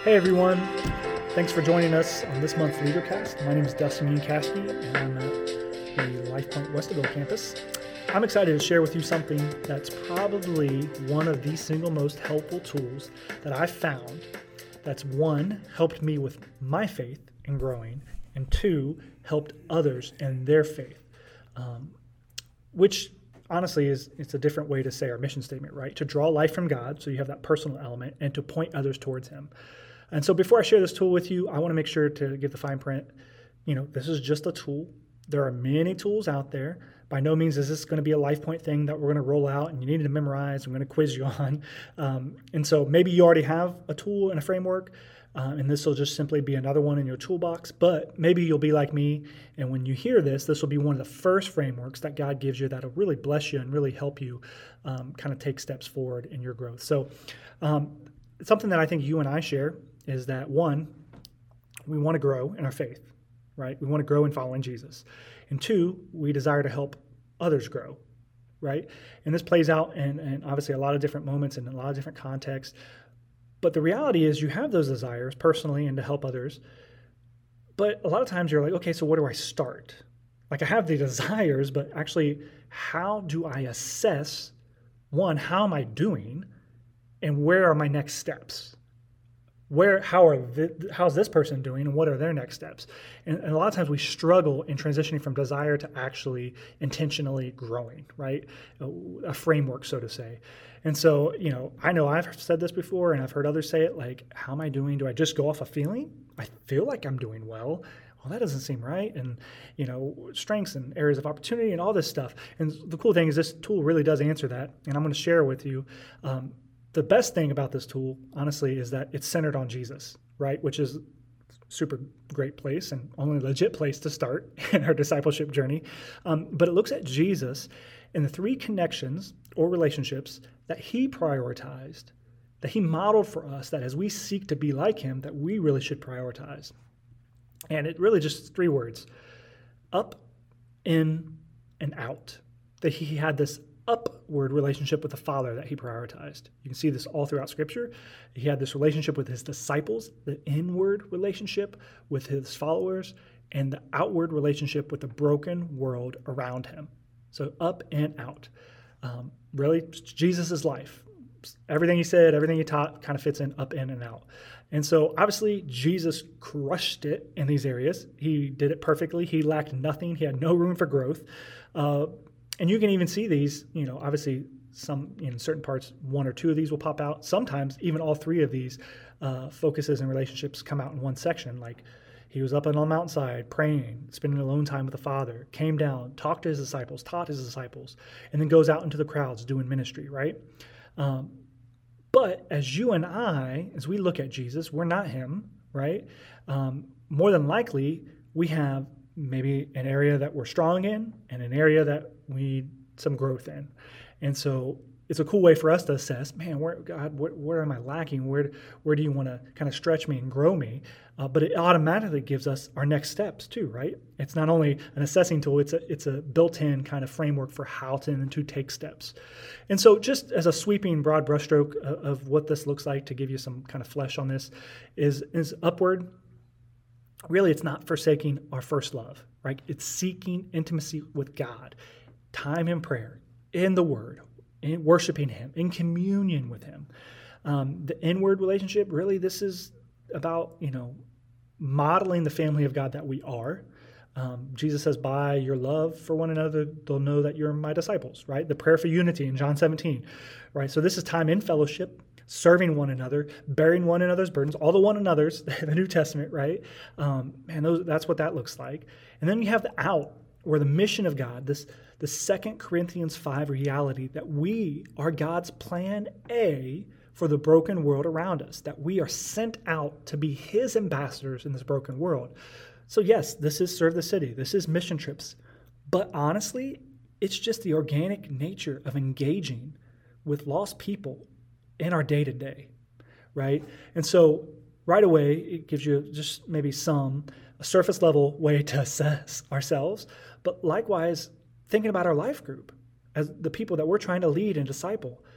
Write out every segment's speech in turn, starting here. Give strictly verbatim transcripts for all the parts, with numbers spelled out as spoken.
Hey everyone, thanks for joining us on this month's LeaderCast. My name is Dustin Yankowski and I'm at the LifePoint Westerville campus. I'm excited to share with you something that's probably one of the single most helpful tools that I've found that's one, helped me with my faith in growing, and two, helped others in their faith, um, which honestly is it's a different way to say our mission statement, right? To draw life from God, so you have that personal element, and to point others towards Him. And so before I share this tool with you, I want to make sure to give the fine print. You know, this is just a tool. There are many tools out there. By no means is this going to be a LifePoint thing that we're going to roll out and you need to memorize. I'm going to quiz you on. Um, and so maybe you already have a tool and a framework, uh, and this will just simply be another one in your toolbox. But maybe you'll be like me, and when you hear this, this will be one of the first frameworks that God gives you that will really bless you and really help you um, kind of take steps forward in your growth. So um, something that I think you and I share is that, one, we want to grow in our faith, right? We want to grow in following Jesus. And two, we desire to help others grow, right? And this plays out in, in obviously a lot of different moments and in a lot of different contexts. But the reality is you have those desires personally and to help others. But a lot of times you're like, okay, so where do I start? Like I have the desires, but actually how do I assess, one, how am I doing? And where are my next steps? Where, how are the, how's this person doing, and what are their next steps? And, and a lot of times we struggle in transitioning from desire to actually intentionally growing, right? A, a framework, so to say. And so, you know, I know I've said this before, and I've heard others say it. Like, how am I doing? Do I just go off a feeling? I feel like I'm doing well. Well, that doesn't seem right. And, you know, strengths and areas of opportunity and all this stuff. And the cool thing is this tool really does answer that, and I'm going to share with you. Um, The best thing about this tool, honestly, is that it's centered on Jesus, right? Which is a super great place and only legit place to start in our discipleship journey. Um, but it looks at Jesus and the three connections or relationships that He prioritized, that He modeled for us, that as we seek to be like Him, that we really should prioritize. And it really just three words: up, in, and out. That He had this upward relationship with the Father that He prioritized. You can see this all throughout Scripture. He had this relationship with His disciples, the inward relationship with His followers, and the outward relationship with the broken world around Him. So up and out. Um, really, Jesus' life. Everything He said, everything He taught kind of fits in up, in, and out. And so obviously Jesus crushed it in these areas. He did it perfectly. He lacked nothing. He had no room for growth. Uh, And you can even see these, you know, obviously some in certain parts, one or two of these will pop out. Sometimes even all three of these uh, focuses and relationships come out in one section. Like He was up on the mountainside praying, spending alone time with the Father, came down, talked to His disciples, taught His disciples, and then goes out into the crowds doing ministry, right? Um, but as you and I, as we look at Jesus, we're not Him, right? Um, more than likely, we have maybe an area that we're strong in and an area that we need some growth in. And so it's a cool way for us to assess, man, where, God, where, where am I lacking? Where, where do you want to kind of stretch me and grow me? Uh, but it automatically gives us our next steps too, right? It's not only an assessing tool, it's a, it's a built-in kind of framework for how to, and to take steps. And so just as a sweeping broad brushstroke of, of what this looks like, to give you some kind of flesh on this, is, is upward. Really, it's not forsaking our first love, right? It's seeking intimacy with God, time in prayer, in the Word, in worshiping Him, in communion with Him. Um, the inward relationship, really, this is about, you know, modeling the family of God that we are. Um, Jesus says, by your love for one another, they'll know that you're my disciples, right? The prayer for unity in John seventeen, right? So this is time in fellowship, serving one another, bearing one another's burdens, all the one another's, the New Testament, right? Um, and those, that's what that looks like. And then you have the out, or the mission of God, this the Second Corinthians five reality that we are God's plan A for the broken world around us, that we are sent out to be His ambassadors in this broken world. So yes, this is Serve the City. This is mission trips. But honestly, it's just the organic nature of engaging with lost people in our day-to-day, right? And so right away, it gives you just maybe some a surface level way to assess ourselves, but likewise, thinking about our life group as the people that we're trying to lead and disciple.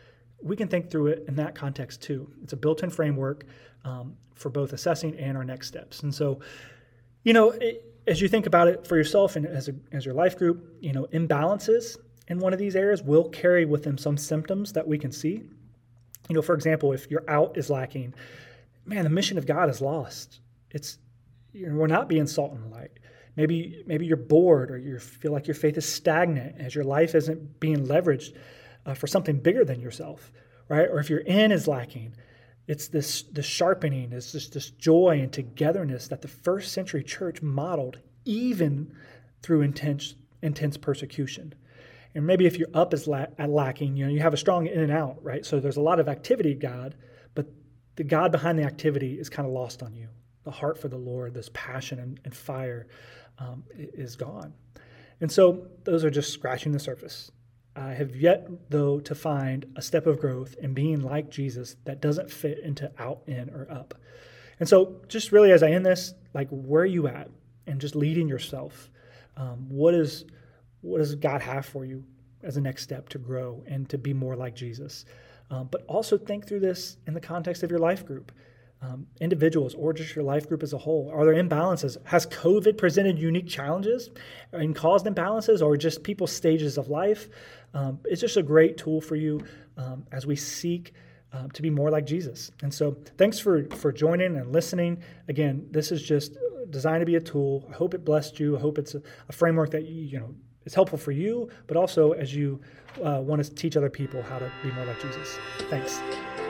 we can think through it in that context too. It's a built-in framework um, for both assessing and our next steps. And so, you know, it, as you think about it for yourself and as a, as your life group, you know, imbalances in one of these areas will carry with them some symptoms that we can see. You know, for example, if your out is lacking, man, the mission of God is lost. It's, you know, we're not being salt and light. Maybe maybe you're bored, or you feel like your faith is stagnant as your life isn't being leveraged uh, for something bigger than yourself, right? Or if your in is lacking, it's this the sharpening, it's just this joy and togetherness that the first century church modeled even through intense intense persecution. And maybe if your up is la- lacking, you know, you have a strong in and out, right? So there's a lot of activity, God, but the God behind the activity is kind of lost on you. The heart for the Lord, this passion and, and fire um, is gone. And so those are just scratching the surface. I have yet, though, to find a step of growth in being like Jesus that doesn't fit into out, in, or up. And so just really as I end this, like, where are you at? And just leading yourself. Um, what is what does God have for you as a next step to grow and to be more like Jesus? Um, but also think through this in the context of your life group. Um, individuals or just your life group as a whole? Are there imbalances? Has COVID presented unique challenges and caused imbalances, or just people's stages of life? Um, it's just a great tool for you um, as we seek uh, to be more like Jesus. And so thanks for, for joining and listening. Again, this is just designed to be a tool. I hope it blessed you. I hope it's a, a framework that you, you know is helpful for you, but also as you uh, want to teach other people how to be more like Jesus. Thanks.